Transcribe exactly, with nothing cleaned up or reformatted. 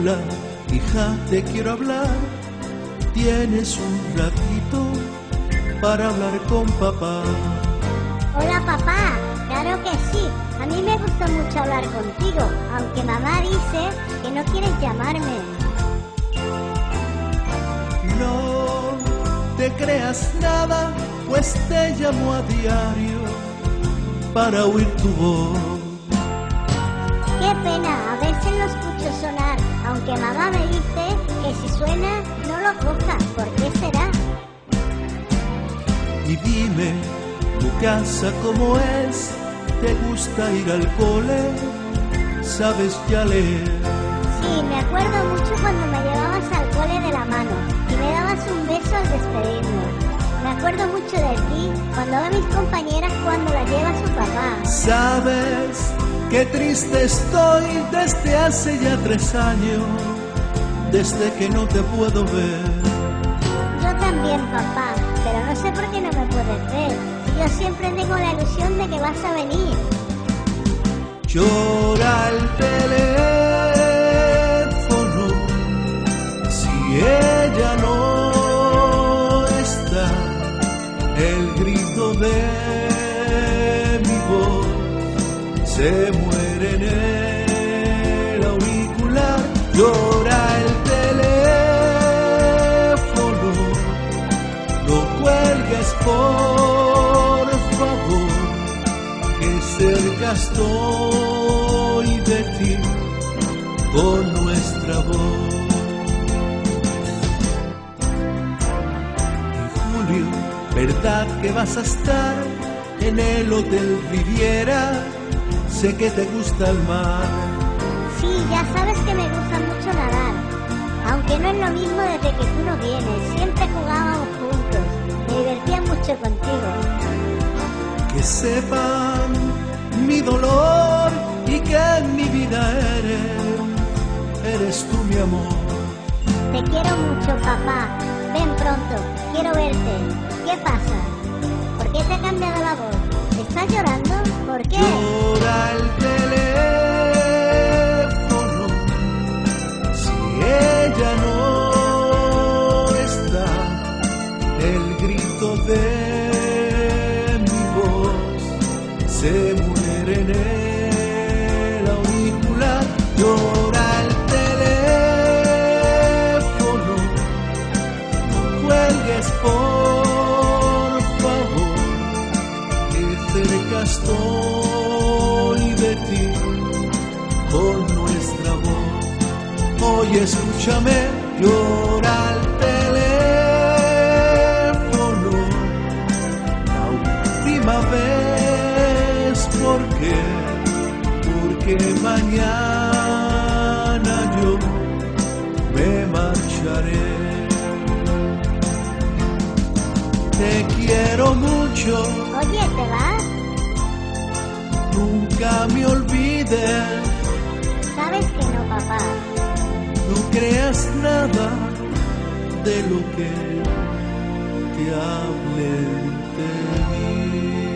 Hola, hija, te quiero hablar. ¿Tienes un ratito para hablar con papá? Hola, papá. Claro que sí. A mí me gusta mucho hablar contigo, aunque mamá dice que no quieres llamarme. No te creas nada, pues te llamo a diario para oír tu voz. Qué pena, a veces lo escucho sonar, aunque mamá me dice que si suena no lo cojas. ¿Por qué será? Y dime, tu casa cómo es, ¿te gusta ir al cole? ¿Sabes ya leer? Sí, me acuerdo mucho cuando me llevabas al cole de la mano y me dabas un beso al despedirnos. Me acuerdo mucho de ti cuando veo a mis compañeras cuando las lleva su papá. ¿Sabes qué triste estoy desde hace ya tres años, desde que no te puedo ver? Yo también, papá, pero no sé por qué no me puedes ver. Yo siempre tengo la ilusión de que vas a venir. Llora el teléfono si ella no está. El grito de mi voz se muere en el auricular. Llora el teléfono, no cuelgues por favor, que cerca estoy de ti con nuestra voz. En julio, ¿verdad que vas a estar en el Hotel Riviera? Sé que te gusta el mar. Sí, ya sabes que me gusta mucho nadar, aunque no es lo mismo desde que tú no vienes. Siempre jugábamos juntos, me divertía mucho contigo. Que sepan mi dolor y que en mi vida eres, eres tú mi amor. Te quiero mucho, papá. Ven pronto, quiero verte. ¿Qué pasa? ¿Por qué te ha cambiado la voz? ¿Estás llorando? ¿Por qué? Llora el teléfono si ella no está. El grito de mi voz se muere en el auricular. Llora el teléfono, no cuelgues por favor, que cerca estoy de ti con nuestra voz. Oye, escúchame, llora el teléfono la última vez. ¿Por qué? Porque mañana yo me marcharé. Te quiero mucho. Oye, ¿te vas? Nunca me olvides. Sabes que no, papá. No creas nada de lo que te hable de mí.